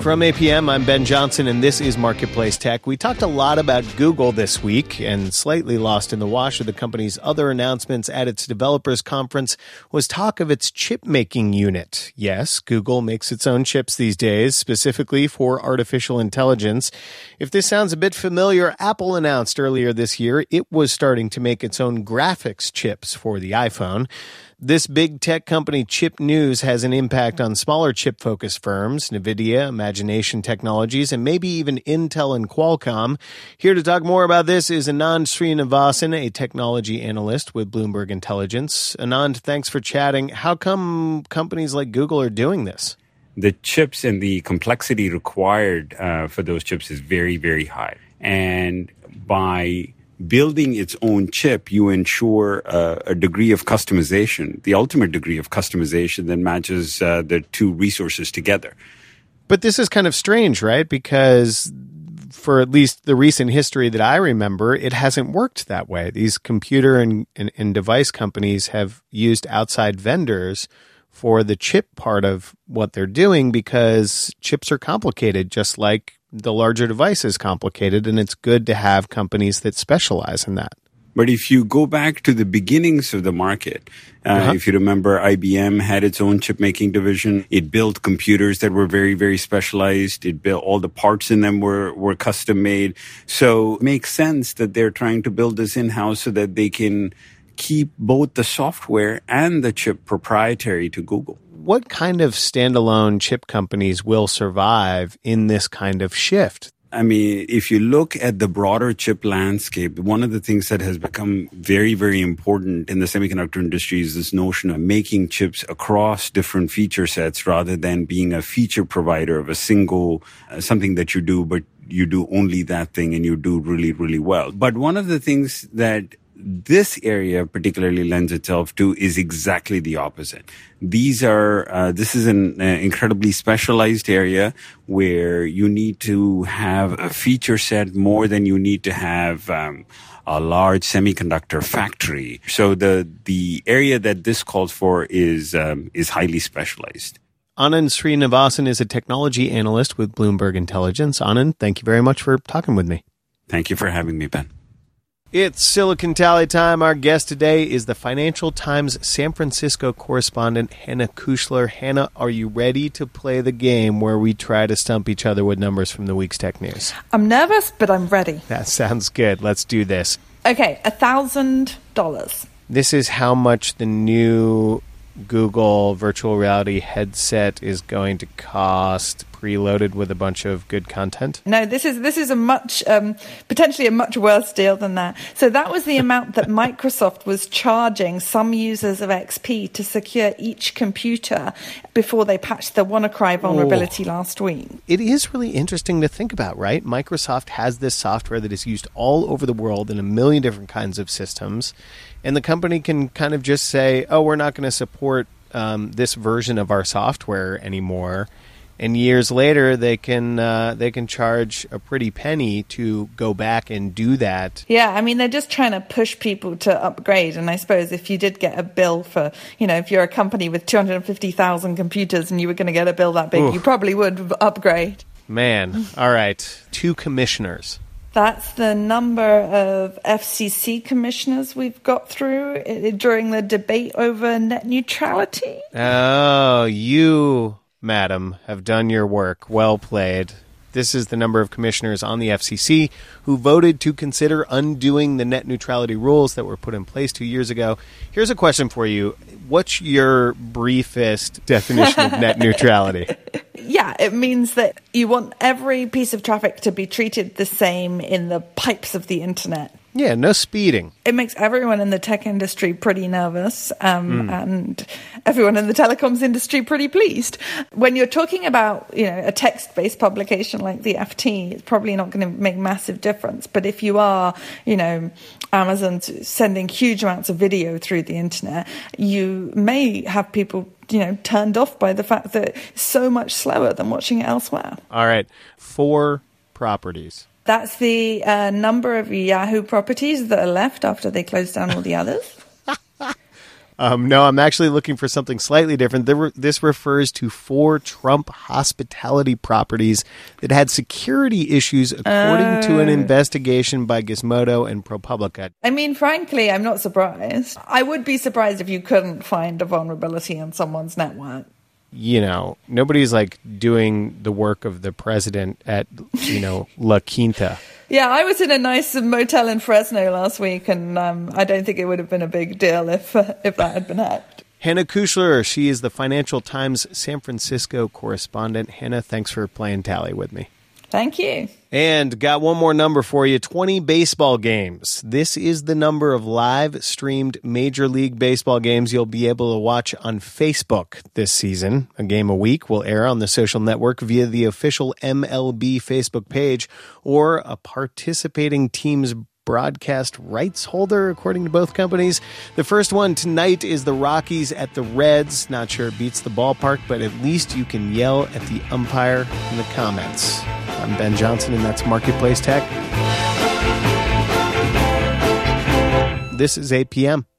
From APM, I'm Ben Johnson, and this is Marketplace Tech. We talked a lot about Google this week, and slightly lost in the wash of the company's other announcements at its developers conference was talk of its chip-making unit. Yes, Google makes its own chips these days, specifically for artificial intelligence. If this sounds a bit familiar, Apple announced earlier this year it was starting to make its own graphics chips for the iPhone. This big tech company, Chip News, has an impact on smaller chip-focused firms, NVIDIA, Imagination Technologies, and maybe even Intel and Qualcomm. Here to talk more about this is Anand Srinivasan, a technology analyst with Bloomberg Intelligence. Anand, thanks for chatting. How come companies like Google are doing this? The chips and the complexity required for those chips is very, very high. And by building its own chip, you ensure a degree of customization, the ultimate degree of customization that matches the two resources together. But this is kind of strange, right? Because for at least the recent history that I remember, it hasn't worked that way. These computer and device companies have used outside vendors for the chip part of what they're doing because chips are complicated, just like the larger device is complicated, and it's good to have companies that specialize in that. But if you go back to the beginnings of the market, if you remember, IBM had its own chip-making division. It built computers that were very, very specialized. It built all the parts in them were custom-made. So it makes sense that they're trying to build this in-house so that they can keep both the software and the chip proprietary to Google. What kind of standalone chip companies will survive in this kind of shift? I mean, if you look at the broader chip landscape, one of the things that has become very, very important in the semiconductor industry is this notion of making chips across different feature sets rather than being a feature provider of a single something that you do, but you do only that thing and you do really, really well. But one of the things that this area particularly lends itself to is exactly the opposite. This is an incredibly specialized area where you need to have a feature set more than you need to have a large semiconductor factory. So the area that this calls for is highly specialized. Anand Srinivasan is a technology analyst with Bloomberg Intelligence. Anand, thank you very much for talking with me. Thank you for having me, Ben. It's Silicon Tally time. Our guest today is the Financial Times San Francisco correspondent, Hannah Kuchler. Hannah, are you ready to play the game where we try to stump each other with numbers from the week's tech news? I'm nervous, but I'm ready. That sounds good. Let's do this. Okay, $1,000. This is how much the new Google virtual reality headset is going to cost, preloaded with a bunch of good content? No, this is a much potentially a much worse deal than that. So that was the amount that Microsoft was charging some users of XP to secure each computer before they patched the WannaCry vulnerability last week. It is really interesting to think about, right? Microsoft has this software that is used all over the world in a million different kinds of systems, and the company can kind of just say, oh, we're not going to support this version of our software anymore. And years later, they can charge a pretty penny to go back and do that. Yeah, I mean, they're just trying to push people to upgrade. And I suppose if you did get a bill for, if you're a company with 250,000 computers and you were going to get a bill that big, you probably would upgrade. Man, all right. 2 commissioners. That's the number of FCC commissioners we've got through during the debate over net neutrality. Oh, you, madam, have done your work. Well played. This is the number of commissioners on the FCC who voted to consider undoing the net neutrality rules that were put in place 2 years ago. Here's a question for you. What's your briefest definition of net neutrality? Yeah, it means that you want every piece of traffic to be treated the same in the pipes of the internet. Yeah, no speeding. It makes everyone in the tech industry pretty nervous, and everyone in the telecoms industry pretty pleased. When you're talking about, a text-based publication like the FT, it's probably not going to make massive difference. But if you are, Amazon's sending huge amounts of video through the internet, you may have people turned off by the fact that it's so much slower than watching it elsewhere. All right. 4 properties. That's the number of Yahoo properties that are left after they close down all the others. No, I'm actually looking for something slightly different. This refers to 4 Trump hospitality properties that had security issues, according to an investigation by Gizmodo and ProPublica. I mean, frankly, I'm not surprised. I would be surprised if you couldn't find a vulnerability on someone's network. You know, nobody's like doing the work of the president at, La Quinta. Yeah, I was in a nice motel in Fresno last week, and I don't think it would have been a big deal if that had been hacked. Hannah Kuchler, she is the Financial Times San Francisco correspondent. Hannah, thanks for playing Tally with me. Thank you. And got one more number for you, 20 baseball games. This is the number of live-streamed Major League Baseball games you'll be able to watch on Facebook this season. A game a week will air on the social network via the official MLB Facebook page or a participating team's broadcast rights holder, according to both companies. The first one tonight is the Rockies at the Reds. Not sure it beats the ballpark, but at least you can yell at the umpire in the comments. I'm Ben Johnson, and that's Marketplace Tech. This is 8 p.m.